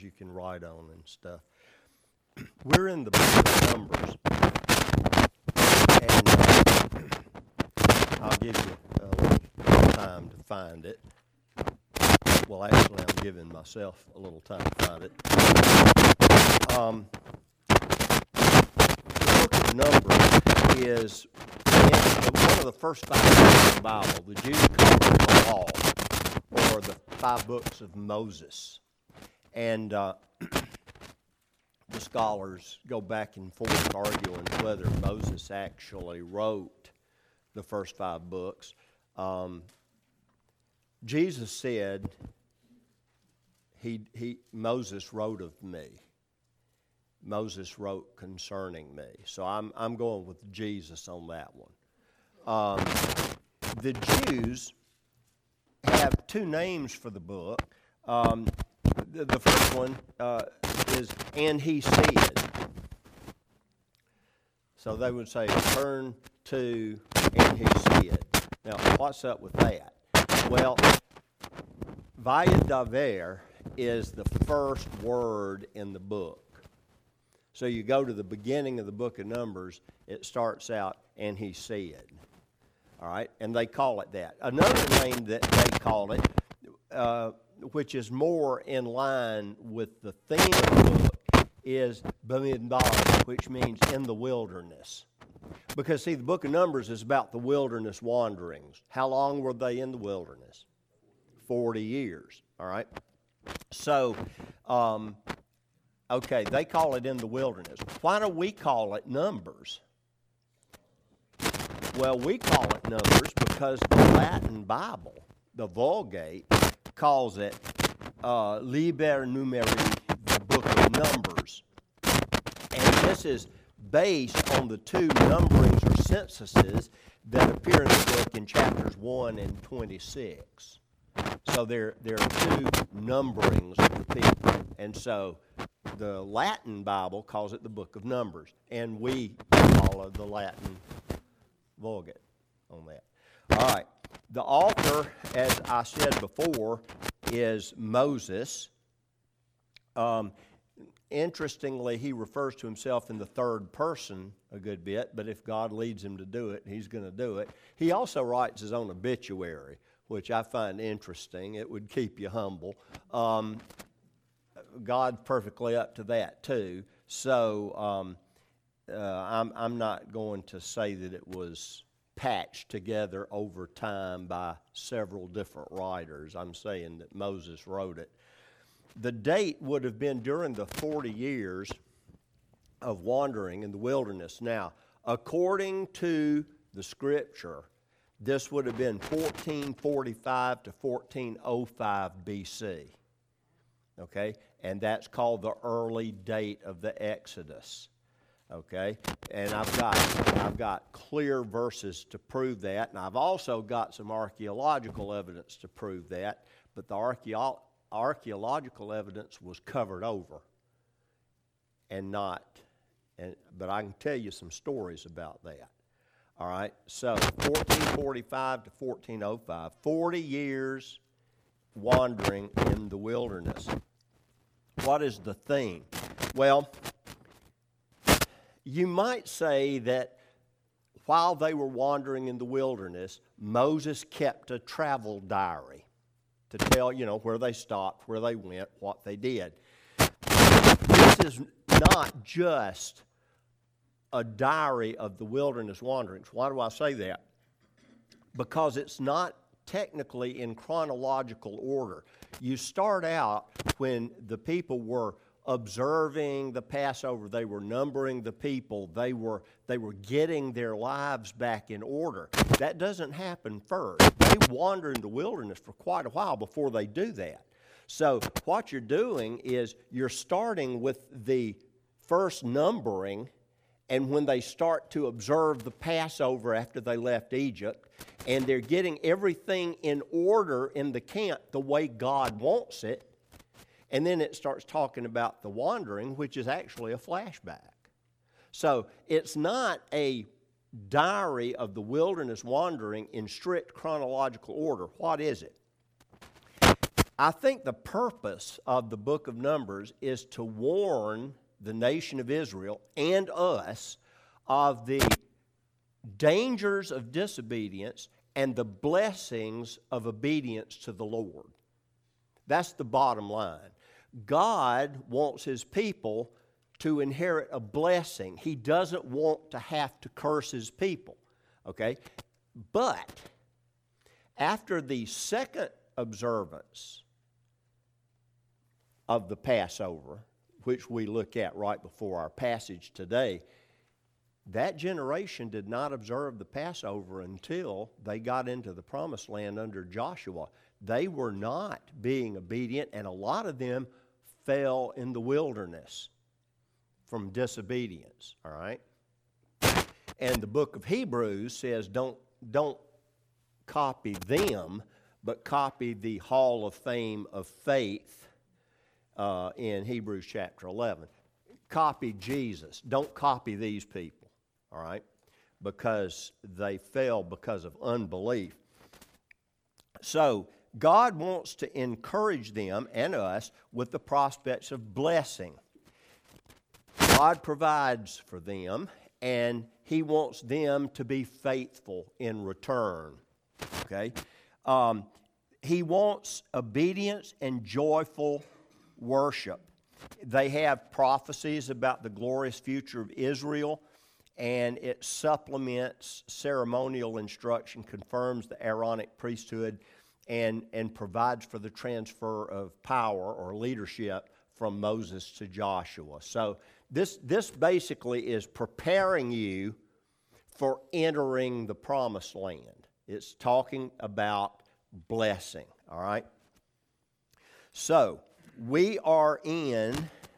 you can write on and stuff. We're in the book of Numbers, and I'll give you a little time to find it. Well, actually, I'm giving myself a little time to find it. The book of Numbers is one of the first 5 books of the Bible. The Jews call it the Law, or the 5 books of Moses. And the scholars go back and forth arguing whether Moses actually wrote the first 5 books. Jesus said, Moses wrote of me. Moses wrote concerning me. So I'm going with Jesus on that one. The Jews have 2 names for the book. The first one is, and he said. So they would say, turn to, and he said. Now, what's up with that? Well, Vayadaver is the first word in the book. So you go to the beginning of the book of Numbers, it starts out, and he said. All right, and they call it that. Another name that they call it, which is more in line with the theme of the book, is Bamidbar, which means in the wilderness. Because, see, the book of Numbers is about the wilderness wanderings. How long were they in the wilderness? 40 years, all right? So, okay, they call it in the wilderness. Why do we call it Numbers? Well, we call it Numbers because the Latin Bible, the Vulgate, calls it Liber Numeri, the book of Numbers. And this is based on the 2 numberings or censuses that appear in the book in chapters 1 and 26. So there are 2 numberings of the people. And so the Latin Bible calls it the book of Numbers. And we follow the Latin Vulgate on that. All right. The author, as I said before, is Moses. Interestingly, he refers to himself in the 3rd person a good bit, but if God leads him to do it, he's going to do it. He also writes his own obituary, which I find interesting. It would keep you humble. God's perfectly up to that, too. So I'm not going to say that it was patched together over time by several different writers. I'm saying that Moses wrote it. The date would have been during the 40 years of wandering in the wilderness. Now, according to the Scripture, this would have been 1445 to 1405 BC. Okay? And that's called the early date of the Exodus. Okay? And I've got clear verses to prove that, and I've also got some archaeological evidence to prove that, but the archaeological evidence was covered over but I can tell you some stories about that. All right? So 1445 to 1405, 40 years wandering in the wilderness. What is the theme? Well, you might say that while they were wandering in the wilderness, Moses kept a travel diary to tell, where they stopped, where they went, what they did. This is not just a diary of the wilderness wanderings. Why do I say that? Because it's not technically in chronological order. You start out when the people were observing the Passover, they were numbering the people, they were getting their lives back in order. That doesn't happen first. They wander in the wilderness for quite a while before they do that. So what you're doing is you're starting with the first numbering, and when they start to observe the Passover after they left Egypt, and they're getting everything in order in the camp the way God wants it, and then it starts talking about the wandering, which is actually a flashback. So it's not a diary of the wilderness wandering in strict chronological order. What is it? I think the purpose of the book of Numbers is to warn the nation of Israel and us of the dangers of disobedience and the blessings of obedience to the Lord. That's the bottom line. God wants His people to inherit a blessing. He doesn't want to have to curse His people. Okay? But after the second observance of the Passover, which we look at right before our passage today, that generation did not observe the Passover until they got into the Promised Land under Joshua. They were not being obedient, and a lot of them fell in the wilderness from disobedience, all right? And the book of Hebrews says don't copy them, but copy the Hall of Fame of Faith in Hebrews chapter 11. Copy Jesus. Don't copy these people, all right? Because they fell because of unbelief. So God wants to encourage them and us with the prospects of blessing. God provides for them, and He wants them to be faithful in return. Okay? He wants obedience and joyful worship. They have prophecies about the glorious future of Israel, and it supplements ceremonial instruction, confirms the Aaronic priesthood, and provides for the transfer of power or leadership from Moses to Joshua. So this basically is preparing you for entering the Promised Land. It's talking about blessing, all right? So we are in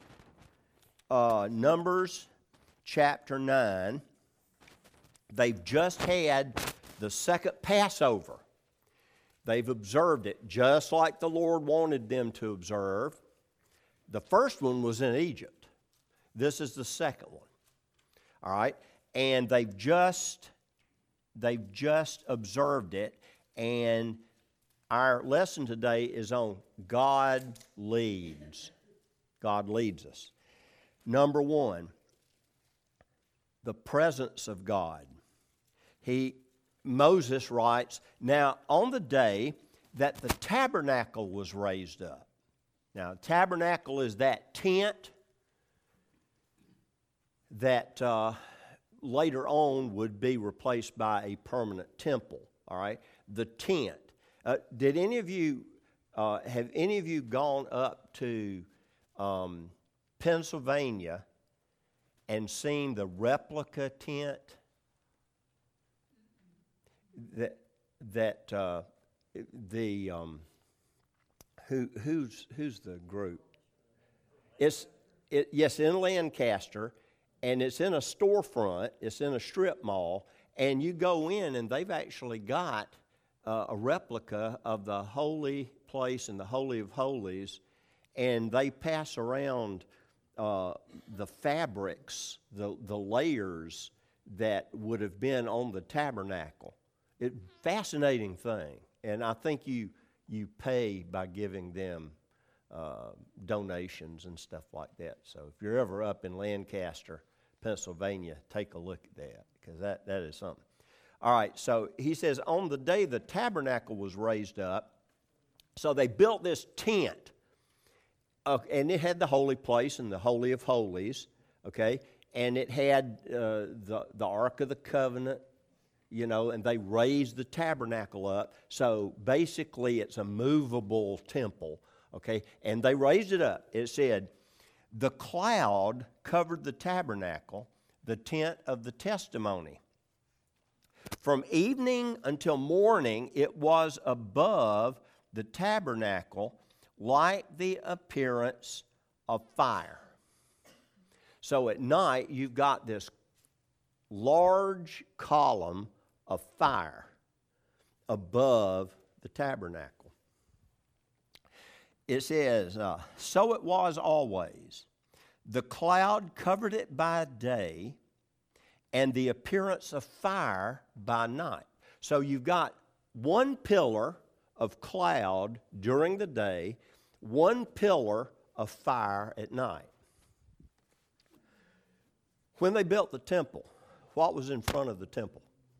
Numbers chapter 9. They've just had the second Passover. They've observed it just like the Lord wanted them to observe. The first one was in Egypt. This is the second one. All right? And they've just observed it, and our lesson today is on God leads. God leads us. Number one, the presence of God. Moses writes, now on the day that the tabernacle was raised up. Now, tabernacle is that tent that later on would be replaced by a permanent temple, all right? The tent. Did any of you, have any of you gone up to Pennsylvania and seen the replica tent? Who's the group? Yes, in Lancaster, and it's in a storefront. It's in a strip mall, and you go in, and they've actually got a replica of the holy place and the Holy of Holies, and they pass around the fabrics, the layers that would have been on the tabernacle. Fascinating thing, and I think you pay by giving them donations and stuff like that. So if you're ever up in Lancaster, Pennsylvania, take a look at that, because that is something. All right, so he says, on the day the tabernacle was raised up, so they built this tent, and it had the holy place and the Holy of Holies, okay, and it had the Ark of the Covenant, you know, and they raised the tabernacle up. So basically it's a movable temple, okay, and they raised it up. It said, the cloud covered the tabernacle, the tent of the testimony. From evening until morning, it was above the tabernacle like the appearance of fire. So at night, you've got this large column of fire above the tabernacle. It says, so it was always. The cloud covered it by day, and the appearance of fire by night. So you've got one pillar of cloud during the day, one pillar of fire at night. When they built the temple, what was in front of the temple?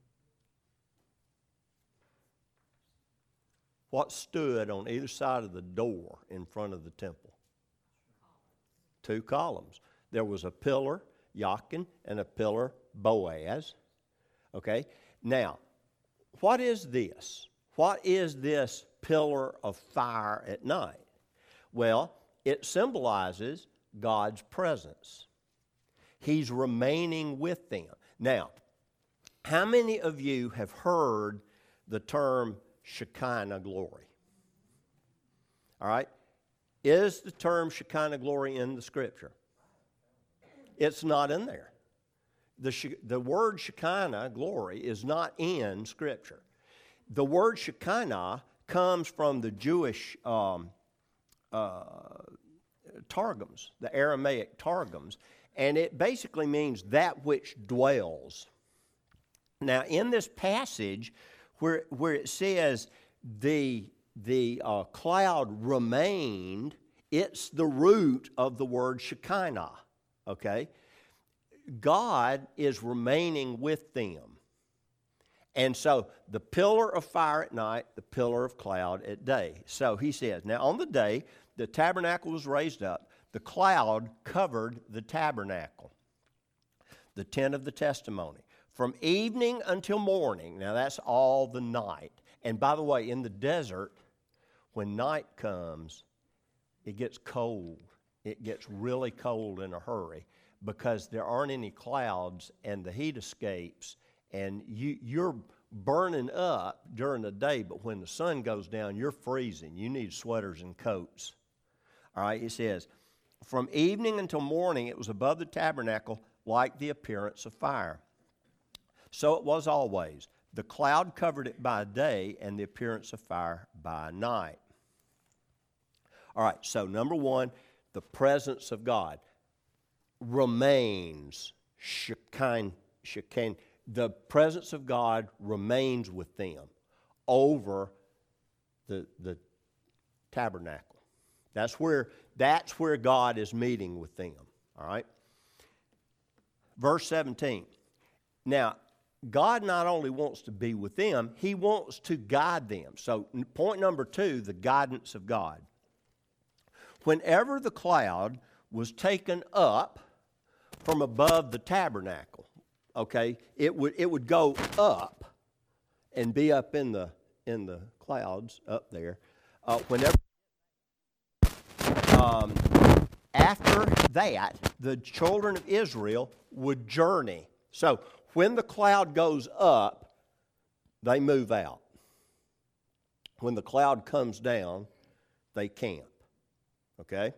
What stood on either side of the door in front of the temple? Two columns. There was a pillar, Jachin, and a pillar, Boaz. Okay? Now, what is this? What is this pillar of fire at night? Well, it symbolizes God's presence. He's remaining with them. Now, how many of you have heard the term Shekinah glory? All right? Is the term Shekinah glory in the Scripture? It's not in there. The word Shekinah glory is not in Scripture. The word Shekinah comes from the Jewish Targums, the Aramaic Targums, and it basically means that which dwells. Now, in this passage, where it says the cloud remained, it's the root of the word Shekinah, okay? God is remaining with them. And so the pillar of fire at night, the pillar of cloud at day. So he says, now on the day the tabernacle was raised up, the cloud covered the tabernacle, the tent of the testimony, from evening until morning. Now that's all the night. And by the way, in the desert, when night comes, it gets cold. It gets really cold in a hurry because there aren't any clouds and the heat escapes, and you're burning up during the day, but when the sun goes down, you're freezing. You need sweaters and coats. All right, he says, from evening until morning, it was above the tabernacle like the appearance of fire. So it was always. The cloud covered it by day, and the appearance of fire by night. All right, so number one, the presence of God remains. Shekinah. The presence of God remains with them over the tabernacle. That's where God is meeting with them. All right? Verse 17. Now, God not only wants to be with them, He wants to guide them. So, point number two, the guidance of God. Whenever the cloud was taken up from above the tabernacle, okay, it would go up and be up in the clouds up there. Whenever after that, the children of Israel would journey. So when the cloud goes up, they move out. When the cloud comes down, they camp. Okay?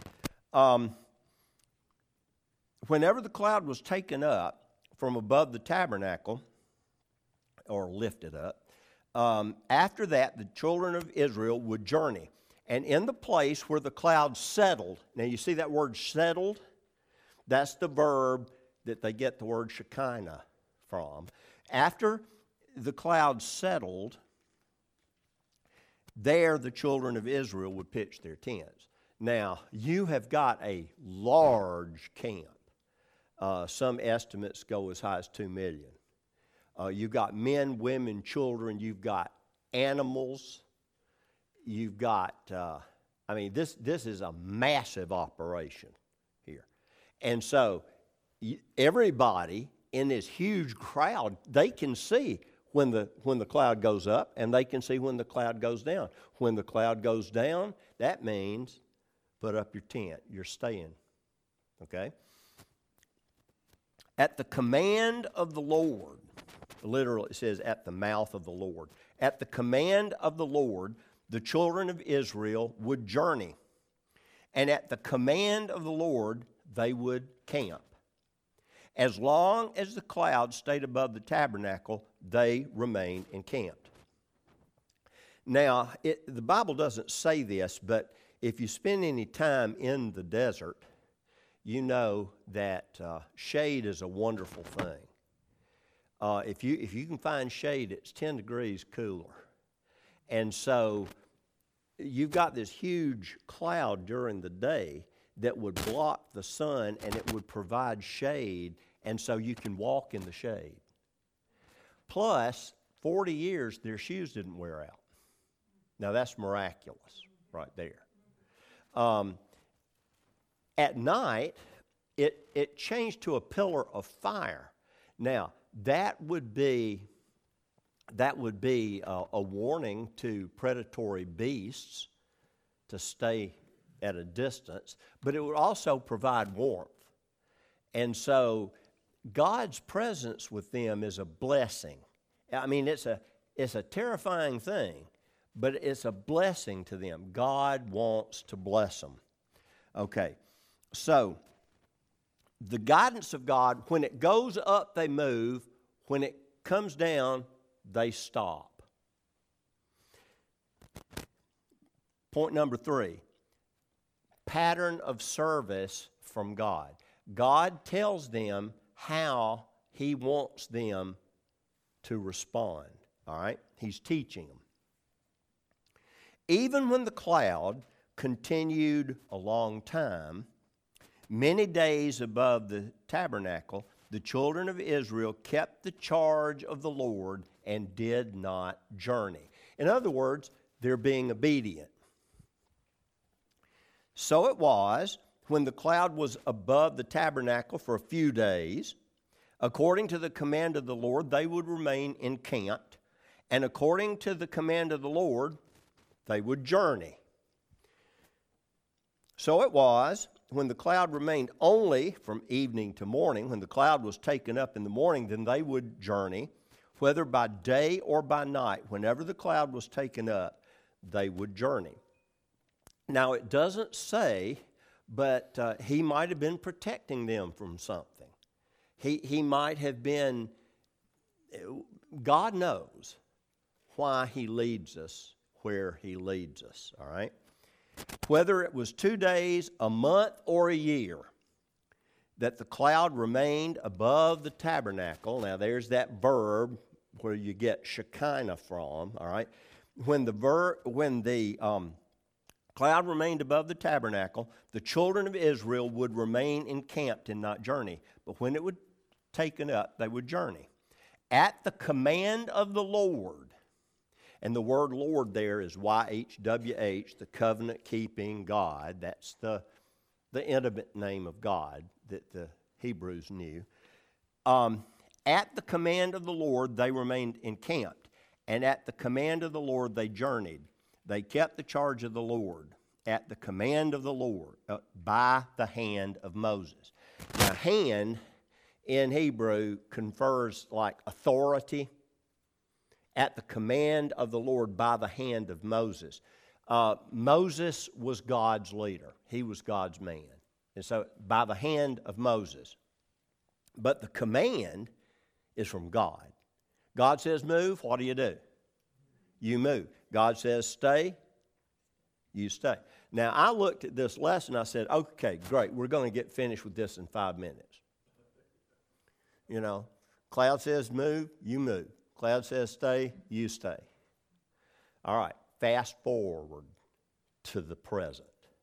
Whenever the cloud was taken up from above the tabernacle, or lifted up, after that, the children of Israel would journey. And in the place where the cloud settled, now you see that word settled? That's the verb that they get the word Shekinah from. After the cloud settled, there the children of Israel would pitch their tents. Now, you have got a large camp. Some estimates go as high as 2 million. You've got men, women, children. You've got animals. You've got, this is a massive operation here. And so everybody in this huge crowd, they can see when the cloud goes up, and they can see when the cloud goes down. When the cloud goes down, that means put up your tent. You're staying. Okay? At the command of the Lord, literally it says at the mouth of the Lord. At the command of the Lord, the children of Israel would journey. And at the command of the Lord, they would camp. As long as the cloud stayed above the tabernacle, they remained encamped. Now, the Bible doesn't say this, but if you spend any time in the desert, you know that shade is a wonderful thing. If you can find shade, it's 10 degrees cooler. And so you've got this huge cloud during the day that would block the sun, and it would provide shade, and so you can walk in the shade. Plus, 40 years, their shoes didn't wear out. Now, that's miraculous right there. At night, it changed to a pillar of fire. Now, that would be a warning to predatory beasts to stay at a distance, but it would also provide warmth. And so God's presence with them is a blessing. I mean, it's a terrifying thing, but it's a blessing to them. God wants to bless them. Okay, so the guidance of God, when it goes up, they move. When it comes down, they stop. Point number 3, pattern of service from God. God tells them how He wants them to respond, all right? He's teaching them. Even when the cloud continued a long time, many days above the tabernacle, the children of Israel kept the charge of the Lord and did not journey. In other words, they're being obedient. So it was, when the cloud was above the tabernacle for a few days, according to the command of the Lord, they would remain encamped, and according to the command of the Lord, they would journey. So it was, when the cloud remained only from evening to morning, when the cloud was taken up in the morning, then they would journey, whether by day or by night. Whenever the cloud was taken up, they would journey. Now, it doesn't say, but He might have been protecting them from something. He might have been, God knows why He leads us where He leads us, all right? Whether it was 2 days, a month, or a year, that the cloud remained above the tabernacle. Now, there's that verb where you get Shekinah from, all right? When the cloud remained above the tabernacle, the children of Israel would remain encamped and not journey. But when it would taken up, they would journey. At the command of the Lord, and the word Lord there is YHWH, the covenant-keeping God. That's the intimate name of God that the Hebrews knew. At the command of the Lord, they remained encamped. And at the command of the Lord, they journeyed. They kept the charge of the Lord at the command of the Lord by the hand of Moses. Now, hand in Hebrew confers like authority. At the command of the Lord by the hand of Moses. Moses was God's leader. He was God's man. And so by the hand of Moses. But the command is from God. God says move, what do? You move. God says stay, you stay. Now, I looked at this lesson, I said, okay, great, we're going to get finished with this in 5 minutes. You know, cloud says move, you move. Cloud says stay, you stay. All right, fast forward to the present.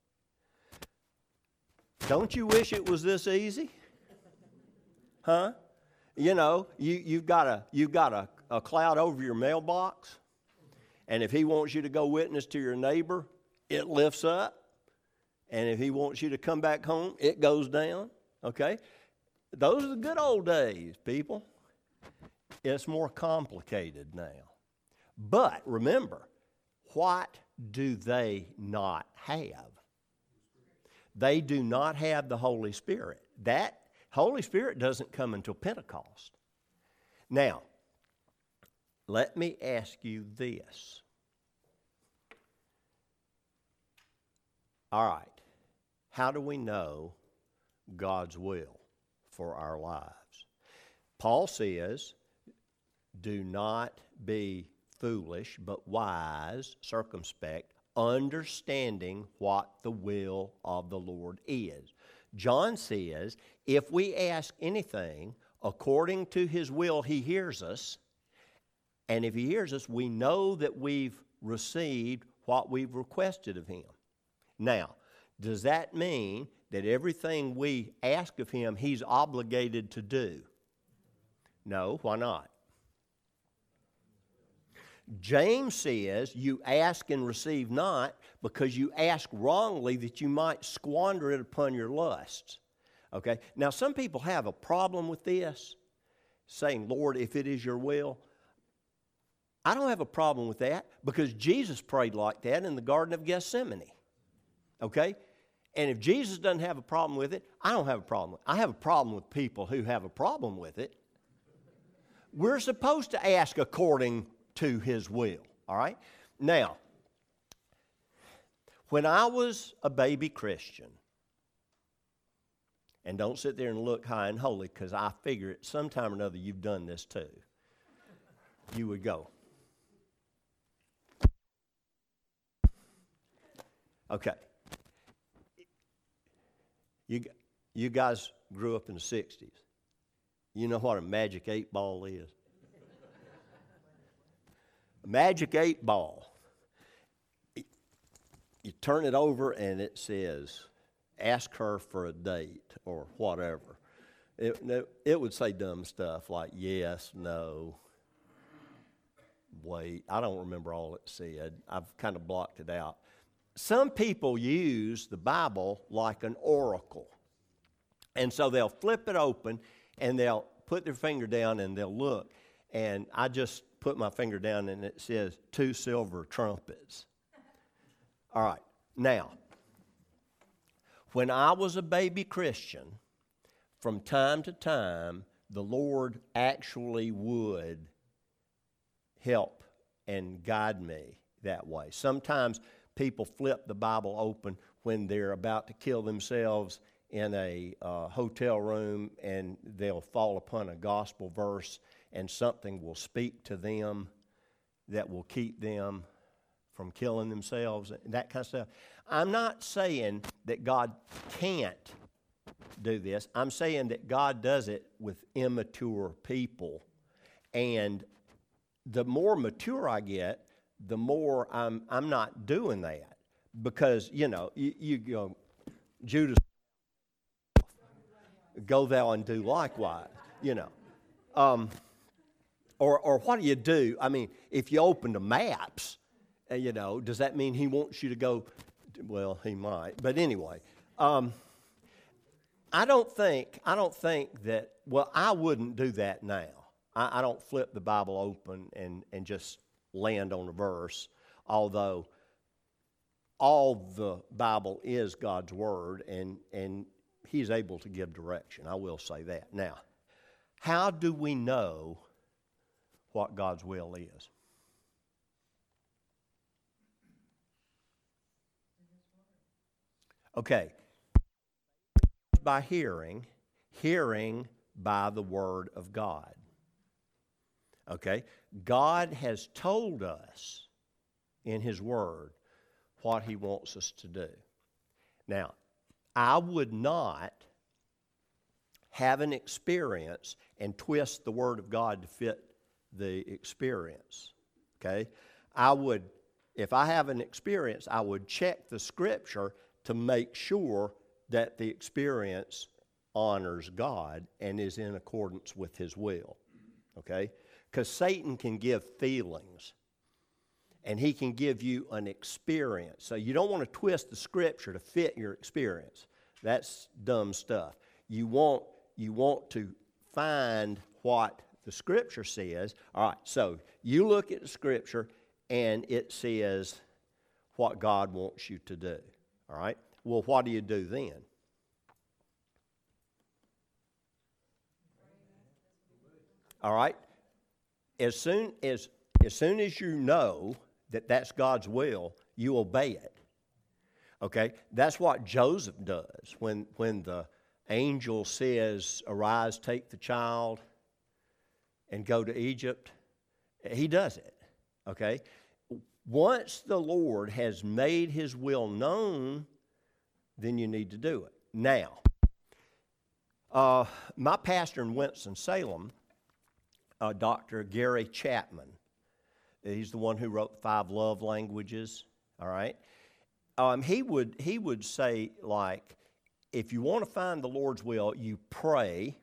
Don't you wish it was this easy? Huh? You know, you've got a cloud over your mailbox, and if He wants you to go witness to your neighbor, it lifts up. And if He wants you to come back home, it goes down. Okay? Those are the good old days, people. It's more complicated now. But remember, what do they not have? They do not have the Holy Spirit. That Holy Spirit doesn't come until Pentecost. Now, let me ask you this. All right, how do we know God's will for our lives? Paul says, do not be foolish, but wise, circumspect, understanding what the will of the Lord is. John says, if we ask anything according to His will, He hears us. And if He hears us, we know that we've received what we've requested of him. Now, does that mean that everything we ask of him, he's obligated to do? No, why not? James says you ask and receive not because you ask wrongly that you might squander it upon your lusts. Okay? Now, some people have a problem with this, saying, Lord, if it is your will. I don't have a problem with that because Jesus prayed like that in the Garden of Gethsemane. Okay? And if Jesus doesn't have a problem with it, I don't have a problem with it. I have a problem with people who have a problem with it. We're supposed to ask according to his will, all right? Now, when I was a baby Christian, and don't sit there and look high and holy because I figure at some time or another you've done this too, you would go. Okay. You guys grew up in the 60s. You know what a magic 8 ball is? A magic 8 ball. You turn it over and it says, ask her for a date or whatever. It would say dumb stuff like yes, no, wait. I don't remember all it said. I've kind of blocked it out. Some people use the Bible like an oracle. And so they'll flip it open and they'll put their finger down and they'll look. And I just put my finger down and it says 2 silver trumpets. All right. Now, when I was a baby Christian, from time to time, the Lord actually would help and guide me that way. Sometimes people flip the Bible open when they're about to kill themselves in a hotel room and they'll fall upon a gospel verse and something will speak to them that will keep them from killing themselves, that kind of stuff. I'm not saying that God can't do this. I'm saying that God does it with immature people. And the more mature I get, the more I'm not doing that. Because, you go, Judas, go thou and do likewise, Or what do you do? I mean, if you open the maps, does that mean he wants you to go? Well, he might. But anyway, I don't think that, well, I wouldn't do that now. I don't flip the Bible open and just land on a verse, although all the Bible is God's Word, and He's able to give direction. I will say that. Now, how do we know what God's will is? Okay. By hearing by the Word of God. Okay? God has told us in His Word what He wants us to do. Now, I would not have an experience and twist the Word of God to fit the experience. Okay? If I have an experience, I would check the Scripture to make sure that the experience honors God and is in accordance with His will. Okay? Because Satan can give feelings, and he can give you an experience. So you don't want to twist the Scripture to fit your experience. That's dumb stuff. You want to find what the Scripture says. All right, so you look at the Scripture, and it says what God wants you to do. All right? Well, what do you do then? All right? As soon as you know that that's God's will, you obey it. Okay? That's what Joseph does when the angel says, "Arise, take the child, and go to Egypt." He does it. Okay? Once the Lord has made His will known, then you need to do it. Now, my pastor in Winston-Salem, Dr. Gary Chapman, He's the one who wrote the 5 love languages, all right? He would say, like, if you want to find the Lord's will, you pray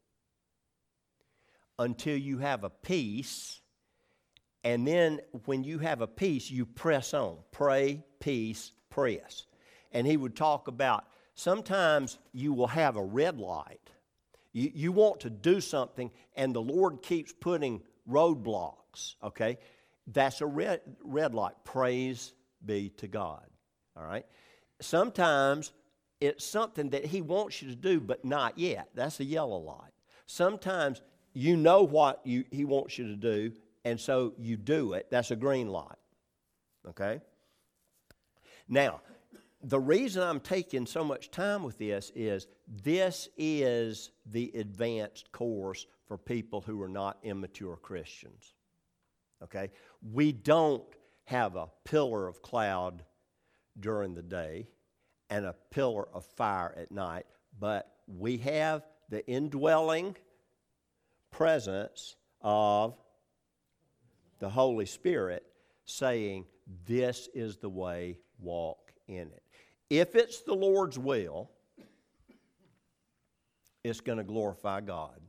until you have a peace, and then when you have a peace, you press on. Pray, peace, press. And he would talk about sometimes you will have a red light. You want to do something, and the Lord keeps putting roadblocks, okay? That's a red light. Praise be to God, all right? Sometimes it's something that he wants you to do, but not yet. That's a yellow light. Sometimes you know what he wants you to do, and so you do it. That's a green light, okay? Now, the reason I'm taking so much time with this is the advanced course for people who are not immature Christians, okay? We don't have a pillar of cloud during the day and a pillar of fire at night, but we have the indwelling presence of the Holy Spirit saying, this is the way, walk in it. If it's the Lord's will, it's going to glorify God.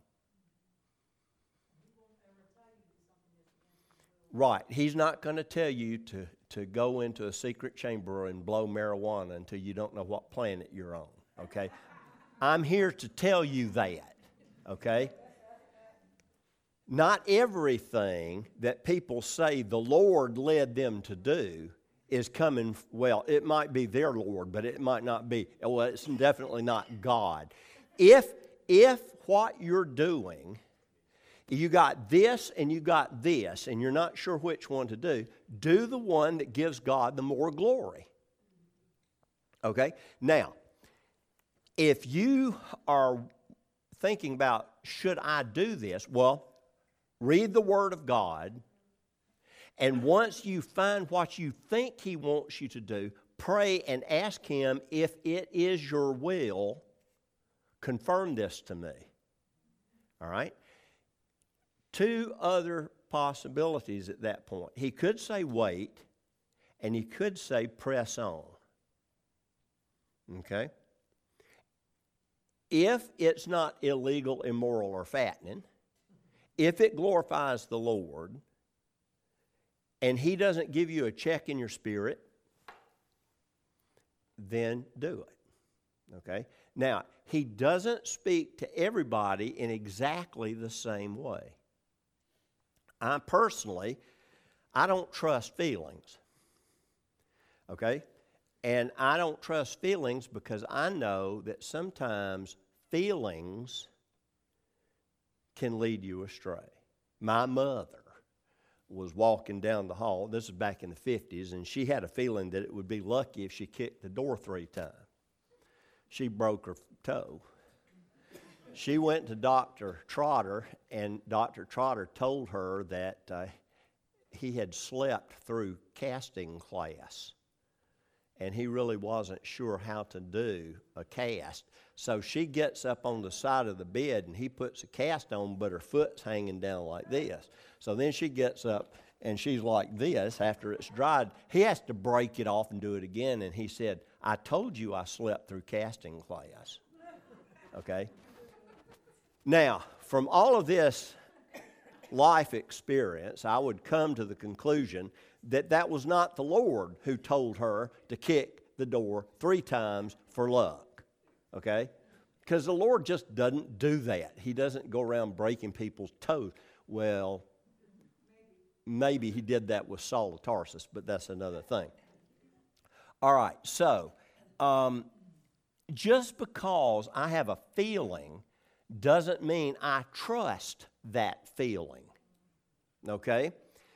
Right. He's not going to tell you to go into a secret chamber and blow marijuana until you don't know what planet you're on, okay? I'm here to tell you that, okay? Not everything that people say the Lord led them to do is coming, well, it might be their Lord, but it might not be. Well, it's definitely not God. If what you're doing, you got this and you got this, and you're not sure which one to do the one that gives God the more glory. Okay? Now, if you are thinking about, should I do this? Well, read the Word of God, and once you find what you think He wants you to do, pray and ask Him, if it is your will, confirm this to me. All right? 2 other possibilities at that point. He could say wait, and he could say press on. Okay? If it's not illegal, immoral, or fattening, if it glorifies the Lord, and He doesn't give you a check in your spirit, then do it. Okay? Now, He doesn't speak to everybody in exactly the same way. I don't trust feelings. Okay? And I don't trust feelings because I know that sometimes feelings can lead you astray. My mother was walking down the hall, this is back in the 50s, and she had a feeling that it would be lucky if she kicked the door 3 times. She broke her toe. She went to Dr. Trotter, and Dr. Trotter told her that he had slept through casting class, and he really wasn't sure how to do a cast. So she gets up on the side of the bed, and he puts a cast on, but her foot's hanging down like this. So then she gets up, and she's like this after it's dried. He has to break it off and do it again, and he said, I told you I slept through casting class. Okay? Now, from all of this life experience, I would come to the conclusion that that was not the Lord who told her to kick the door 3 times for luck. Okay? Because the Lord just doesn't do that. He doesn't go around breaking people's toes. Well, maybe He did that with Saul of Tarsus, but that's another thing. All right, so just because I have a feeling doesn't mean I trust that feeling. Okay?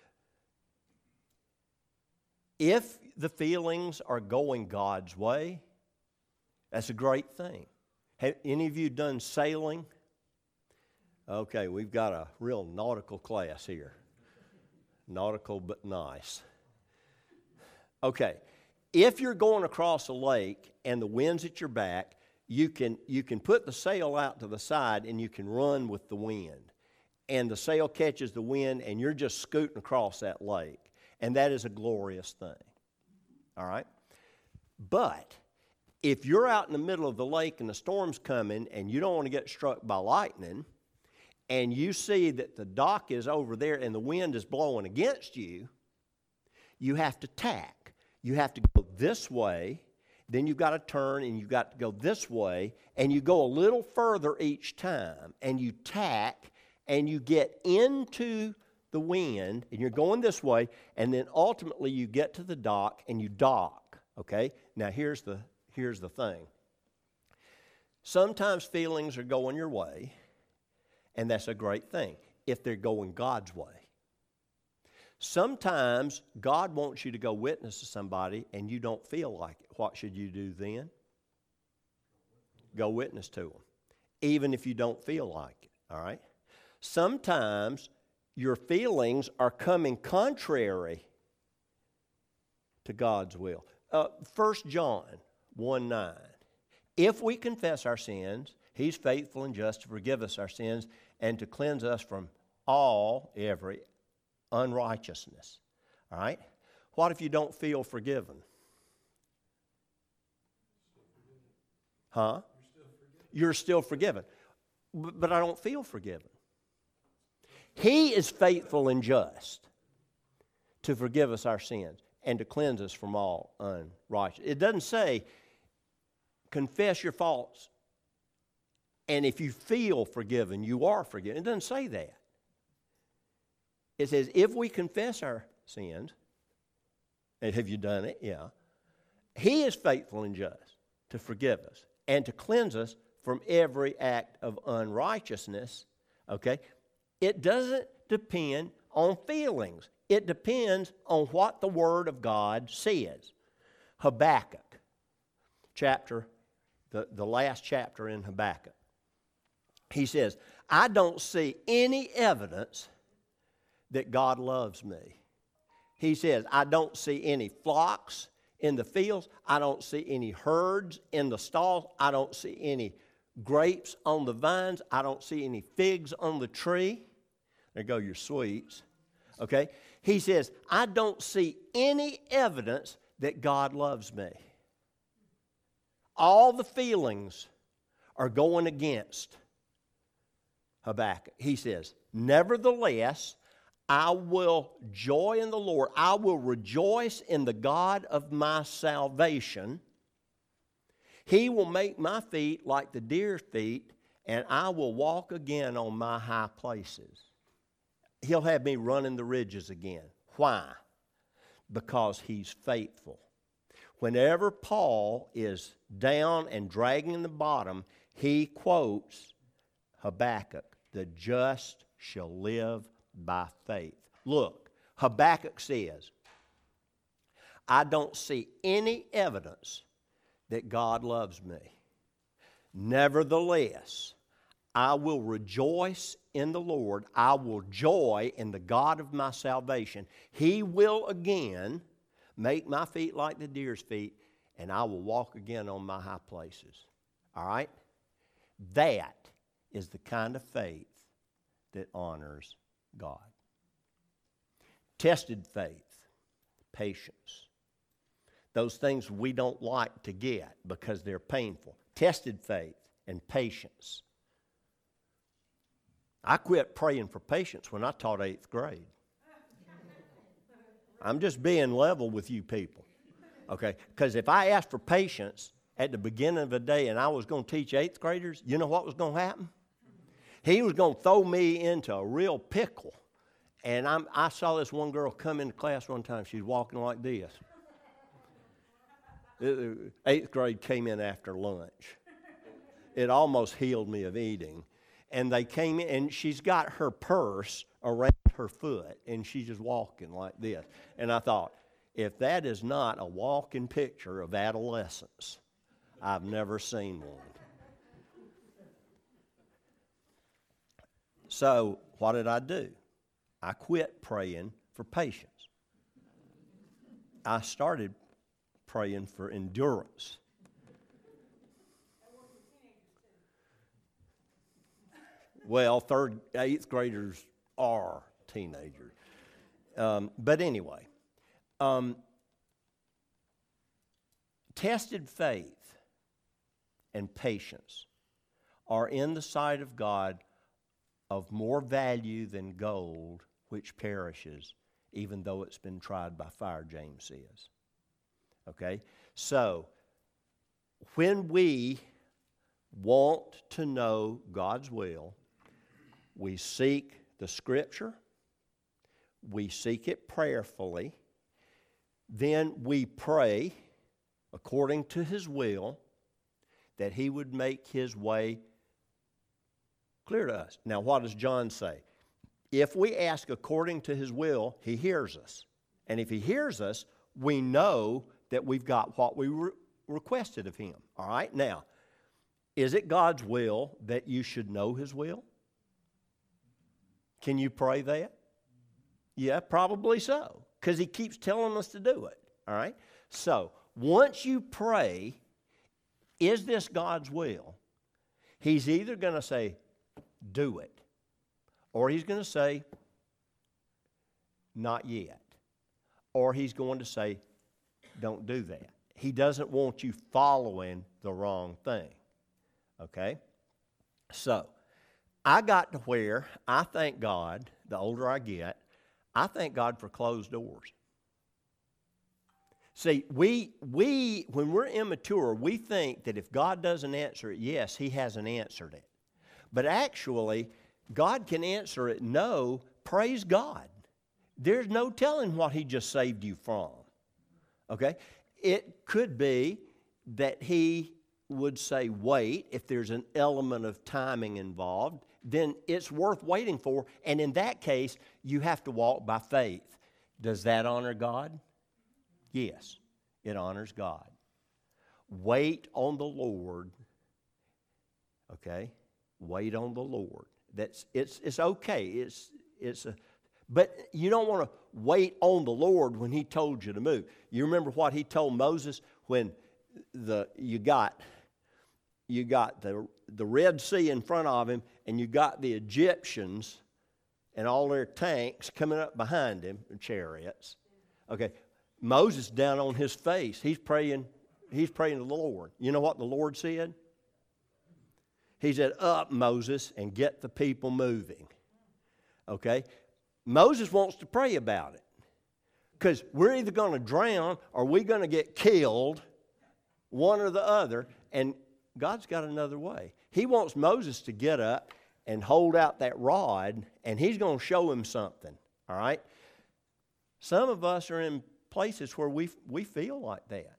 If the feelings are going God's way, that's a great thing. Have any of you done sailing? Okay, we've got a real nautical class here. Nautical but nice. Okay, if you're going across a lake and the wind's at your back, you can put the sail out to the side and you can run with the wind. and the sail catches the wind, and you're just scooting across that lake. And that is a glorious thing. All right? But if you're out in the middle of the lake and the storm's coming and you don't want to get struck by lightning, and you see that the dock is over there and the wind is blowing against you, you have to tack. You have to go this way, then you've got to turn and you've got to go this way, and you go a little further each time, and you tack, and you get into the wind, and you're going this way, and then ultimately you get to the dock and you dock, okay? Now here's the thing. Sometimes feelings are going your way, and that's a great thing if they're going God's way. Sometimes God wants you to go witness to somebody and you don't feel like it. What should you do then? Go witness to them, even if you don't feel like it, all right? Sometimes your feelings are coming contrary to God's will. 1 John 1:9. If we confess our sins, He's faithful and just to forgive us our sins and to cleanse us from every unrighteousness. All right? What if you don't feel forgiven? Huh? You're still forgiven. But I don't feel forgiven. He is faithful and just to forgive us our sins and to cleanse us from all unrighteousness. It doesn't say confess your faults, and if you feel forgiven, you are forgiven. It doesn't say that. It says if we confess our sins, and have you done it? Yeah. He is faithful and just to forgive us and to cleanse us from every act of unrighteousness. Okay? It doesn't depend on feelings. It depends on what the Word of God says. Habakkuk, the last chapter in Habakkuk. He says, I don't see any evidence that God loves me. He says, I don't see any flocks in the fields. I don't see any herds in the stalls. I don't see any grapes on the vines. I don't see any figs on the tree. There go your sweets. Okay? He says, I don't see any evidence that God loves me. All the feelings are going against Habakkuk. He says, nevertheless, I will joy in the Lord. I will rejoice in the God of my salvation. He will make my feet like the deer's feet, and I will walk again on my high places. He'll have me running the ridges again. Why? Because He's faithful. Whenever Paul is down and dragging the bottom, he quotes Habakkuk, the just shall live by faith. Look, Habakkuk says, I don't see any evidence that God loves me. Nevertheless, I will rejoice in the Lord. I will joy in the God of my salvation. He will again make my feet like the deer's feet, and I will walk again on my high places. All right? That is the kind of faith that honors God. Tested faith, patience. Those things we don't like to get because they're painful. Tested faith and patience. I quit praying for patience when I taught 8th grade. I'm just being level with you people, okay? Because if I asked for patience at the beginning of the day and I was going to teach 8th graders, you know what was going to happen? He was going to throw me into a real pickle. And I saw this one girl come into class one time. She's walking like this. 8th grade came in after lunch. It almost healed me of eating. And they came in, and she's got her purse around her foot, and she's just walking like this. And I thought, if that is not a walking picture of adolescence, I've never seen one. So what did I do? I quit praying for patience. I started praying for endurance. Well, eighth graders are teenagers. But anyway, tested faith and patience are in the sight of God of more value than gold, which perishes, even though it's been tried by fire, James says. Okay? So, when we want to know God's will, we seek the Scripture, we seek it prayerfully, then we pray according to His will that He would make His way clear to us. Now, what does John say? If we ask according to His will, He hears us. And if He hears us, we know that we've got what we requested of Him. All right? Now, is it God's will that you should know His will? Can you pray that? Yeah, probably so, because He keeps telling us to do it. All right? So, once you pray, is this God's will? He's either going to say, do it, or He's going to say, not yet. Or He's going to say, don't do that. He doesn't want you following the wrong thing. Okay? So, I got to where I thank God, the older I get, I thank God for closed doors. See, when we're immature, we think that if God doesn't answer it yes, He hasn't answered it. But actually, God can answer it no, praise God. There's no telling what He just saved you from. Okay? It could be that He would say wait. If there's an element of timing involved, then it's worth waiting for. And in that case, you have to walk by faith. Does that honor God? Yes, it honors God. Wait on the Lord. Okay? Wait on the Lord. It's okay. But you don't want to wait on the Lord when He told you to move. You remember what He told Moses when you got the Red Sea in front of him, and you got the Egyptians and all their tanks coming up behind him, and chariots. Okay, Moses down on his face, he's praying to the Lord. You know what the Lord said? He said, up, Moses, and get the people moving. Okay? Moses wants to pray about it. Because we're either going to drown or we're going to get killed, one or the other, and God's got another way. He wants Moses to get up and hold out that rod, and He's going to show him something. All right? Some of us are in places where we feel like that.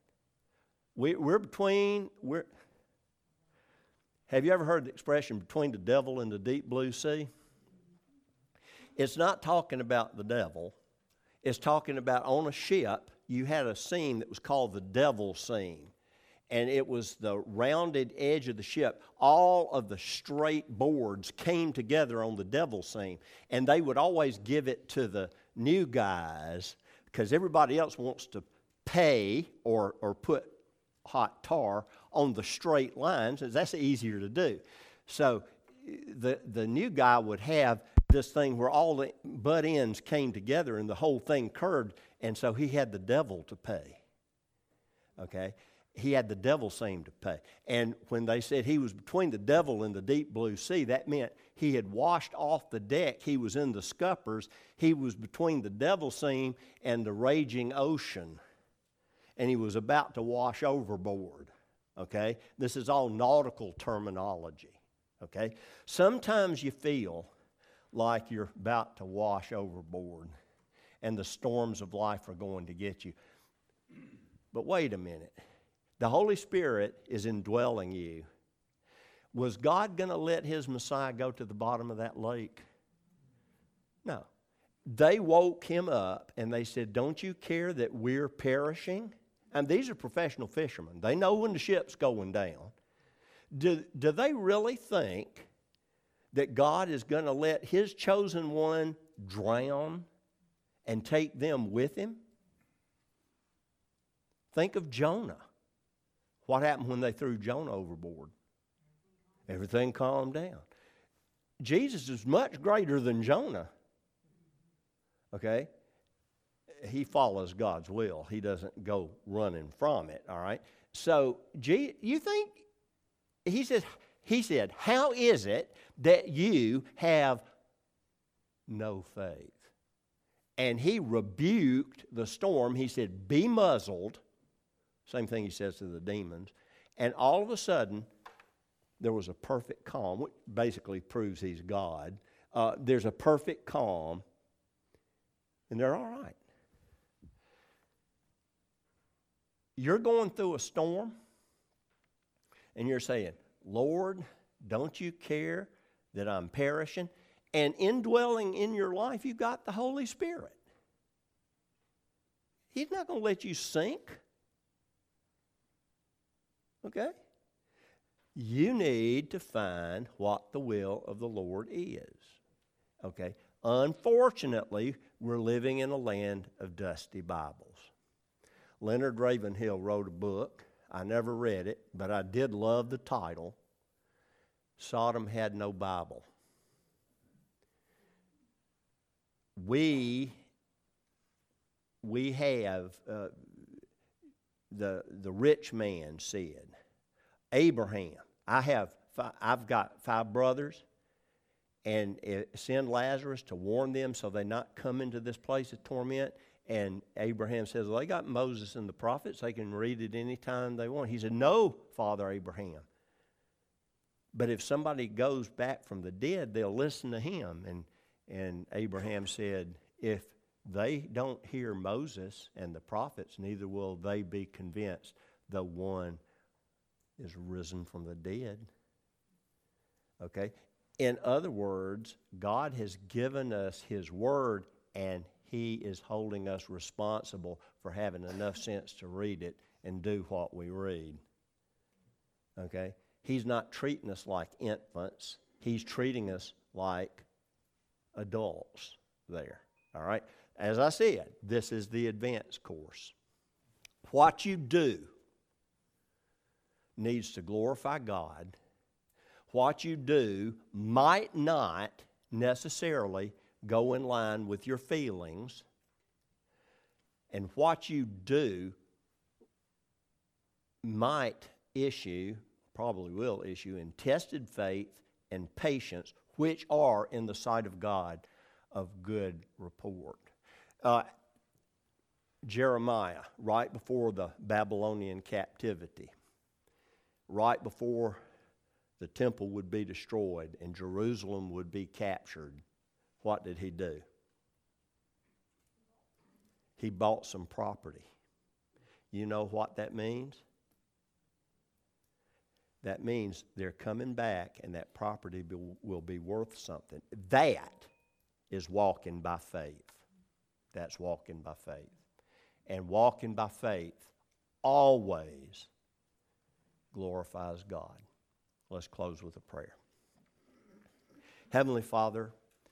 Have you ever heard the expression between the devil and the deep blue sea? It's not talking about the devil. It's talking about on a ship, you had a seam that was called the devil seam. And it was the rounded edge of the ship. All of the straight boards came together on the devil seam. And they would always give it to the new guys because everybody else wants to pay or put hot tar on the straight lines. That's easier to do. So the new guy would have this thing where all the butt ends came together and the whole thing curved. And so he had the devil to pay. Okay? He had the devil seam to pay. And when they said he was between the devil and the deep blue sea, that meant he had washed off the deck. He was in the scuppers. He was between the devil seam and the raging ocean. And he was about to wash overboard. Okay? This is all nautical terminology. Okay? Sometimes you feel like you're about to wash overboard and the storms of life are going to get you. But wait a minute. The Holy Spirit is indwelling you. Was God going to let His Messiah go to the bottom of that lake? No. They woke Him up and they said, don't you care that we're perishing? And these are professional fishermen. They know when the ship's going down. Do they really think that God is going to let His chosen one drown and take them with Him? Think of Jonah. What happened when they threw Jonah overboard? Everything calmed down. Jesus is much greater than Jonah. Okay? He follows God's will. He doesn't go running from it, all right? So, you think, he said, how is it that you have no faith? And he rebuked the storm. He said, be muzzled. Same thing he says to the demons. And all of a sudden, there was a perfect calm, which basically proves he's God. There's a perfect calm, and they're all right. You're going through a storm, and you're saying, Lord, don't you care that I'm perishing? And indwelling in your life, you've got the Holy Spirit. He's not going to let you sink. Okay? You need to find what the will of the Lord is. Okay? Unfortunately, we're living in a land of dusty Bibles. Leonard Ravenhill wrote a book. I never read it, but I did love the title. Sodom Had No Bible. We have, the rich man said, Abraham, I've got 5 brothers, and send Lazarus to warn them so they not come into this place of torment. And Abraham says, well, they got Moses and the prophets. They can read it any time they want. He said, no, Father Abraham. But if somebody goes back from the dead, they'll listen to him. And Abraham said, if they don't hear Moses and the prophets, neither will they be convinced, though one is risen from the dead. Okay? In other words, God has given us His Word, and He is holding us responsible for having enough sense to read it and do what we read. Okay? He's not treating us like infants. He's treating us like adults there. All right? As I said, this is the advanced course. What you do needs to glorify God. What you do might not necessarily go in line with your feelings. And what you do might issue, probably will issue, in tested faith and patience, which are, in the sight of God, of good report. Jeremiah, right before the Babylonian captivity, right before the temple would be destroyed and Jerusalem would be captured, what did he do? He bought some property. You know what that means? That means they're coming back and that property will be worth something. That is walking by faith. That's walking by faith. And walking by faith always glorifies God. Let's close with a prayer. Heavenly Father,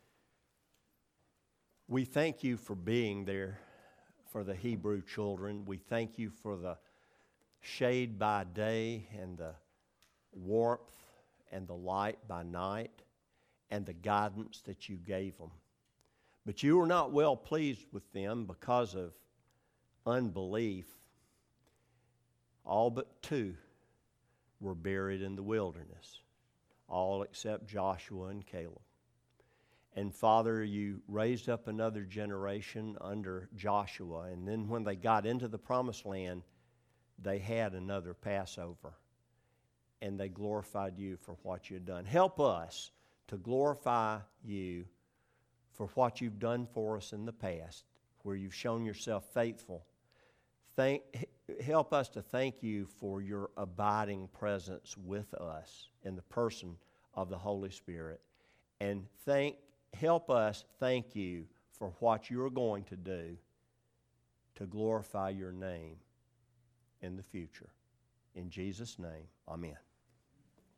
we thank you for being there for the Hebrew children. We thank you for the shade by day and the warmth and the light by night and the guidance that you gave them. But you were not well pleased with them because of unbelief. All but 2 were buried in the wilderness, all except Joshua and Caleb. And Father, you raised up another generation under Joshua, and then when they got into the promised land, they had another Passover, and they glorified you for what you've done. Help us to glorify you for what you've done for us in the past, where you've shown yourself faithful. Help us to thank you for your abiding presence with us in the person of the Holy Spirit. And help us thank you for what you're going to do to glorify your name in the future. In Jesus' name, amen.